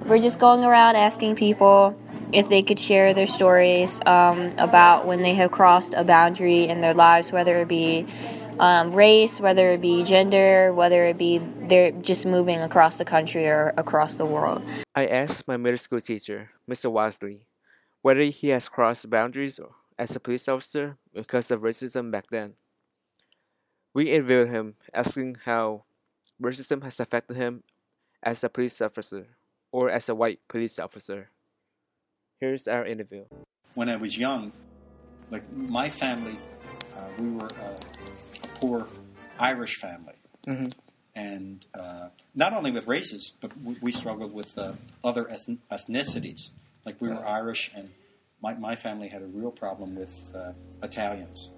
we're just going around asking people if they could share their stories about when they have crossed a boundary in their lives, whether it be race, whether it be gender, whether it be they're just moving across the country or across the world. I asked my middle school teacher, Mr. Wasley, whether he has crossed boundaries as a police officer because of racism back then. We interviewed him, asking how racism has affected him as a police officer or as a white police officer. Here's our interview. When I was young, like my family, we were a poor Irish family. Mm-hmm. And not only with races, but we struggled with other ethnicities. Like we were Irish, and my family had a real problem with Italians.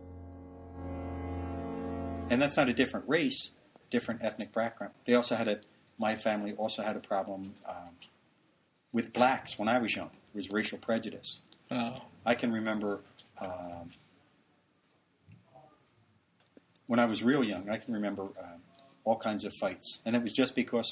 And that's not a different race, different ethnic background. My family also had a problem with blacks when I was young. It was racial prejudice. Oh. I can remember when I was real young, I can remember all kinds of fights. And it was just because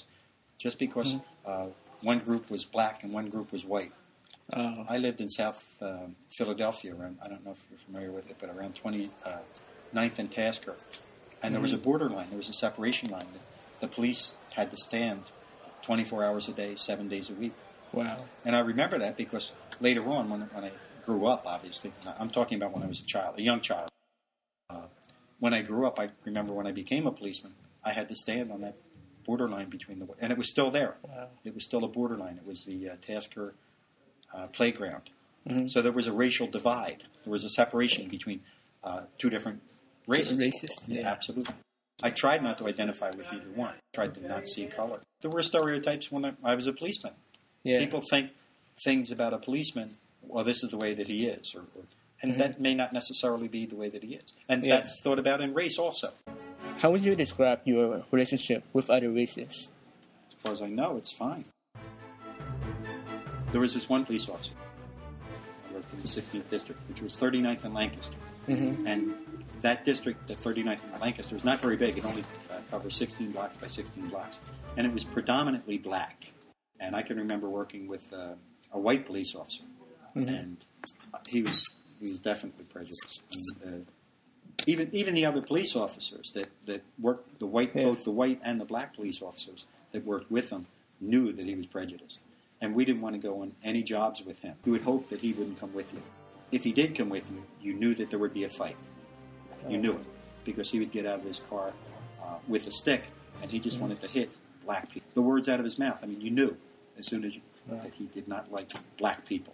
one group was black and one group was white. Oh. I lived in South Philadelphia, around, I don't know if you're familiar with it, but around 29th and Tasker. And there was a borderline, there was a separation line. The police had to stand 24 hours a day, 7 days a week. Wow. And I remember that because later on, when I grew up, obviously, I'm talking about when I was a young child. When I grew up, I remember when I became a policeman, I had to stand on that borderline between and it was still there. Wow. It was still a borderline. It was the Tasker playground. Mm-hmm. So there was a racial divide. There was a separation between two different races. Yeah. Absolutely. I tried not to identify with either one. I tried to not see color. There were stereotypes when I was a policeman. Yeah. People think things about a policeman, well, this is the way that he is, and that may not necessarily be the way that he is. And that's thought about in race also. How would you describe your relationship with other races? As far as I know, it's fine. There was this one police officer. I worked in the 16th District, which was 39th and Lancaster. Mm-hmm. And that district, the 39th and Lancaster, is not very big. It only covers 16 blocks by 16 blocks. And it was predominantly black. And I can remember working with a white police officer. Mm-hmm. And he was definitely prejudiced. And, even the other police officers that worked, both the white and the black police officers that worked with him knew that he was prejudiced. And we didn't want to go on any jobs with him. You would hope that he wouldn't come with you. If he did come with you, you knew that there would be a fight. You knew it. Because he would get out of his car with a stick, and he just wanted to hit black people. The words out of his mouth, I mean, you knew as soon as that he did not like black people.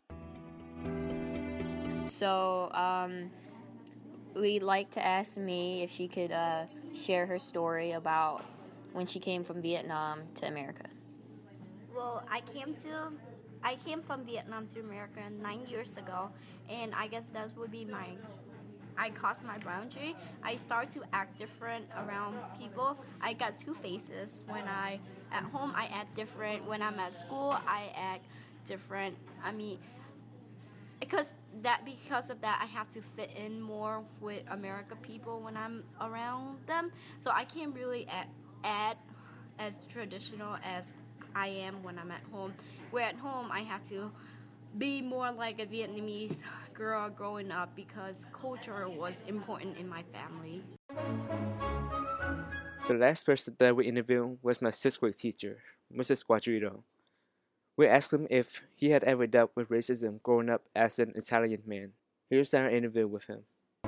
So, we'd like to ask Mei if she could share her story about when she came from Vietnam to America. Well, I came from Vietnam to America 9 years ago, and I guess that would be I crossed my boundary. I start to act different around people. I got two faces. At home, I act different. When I'm at school, I act different. I mean, because of that, I have to fit in more with American people when I'm around them. So I can't really act as traditional as I am when I'm at home. Where at home, I have to be more like a Vietnamese girl growing up because culture was important in my family. The last person that we interviewed was my sixth grade teacher, Mrs. Quadrito. We asked him if he had ever dealt with racism growing up as an Italian man. Here's our interview with him.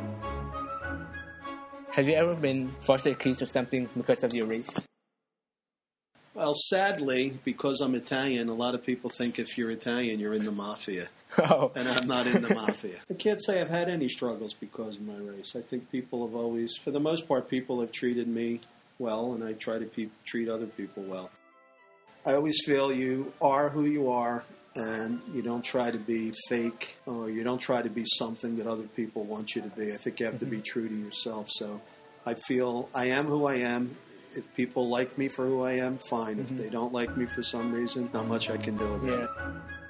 Have you ever been falsely accused of something because of your race? Well, sadly, because I'm Italian, a lot of people think if you're Italian, you're in the mafia. Oh. And I'm not in the mafia. I can't say I've had any struggles because of my race. I think people have always, for the most part, people have treated me well, and I try to treat other people well. I always feel you are who you are, and you don't try to be fake, or you don't try to be something that other people want you to be. I think you have to be true to yourself. So I feel I am who I am. If people like me for who I am, fine. If they don't like me for some reason, not much I can do about it.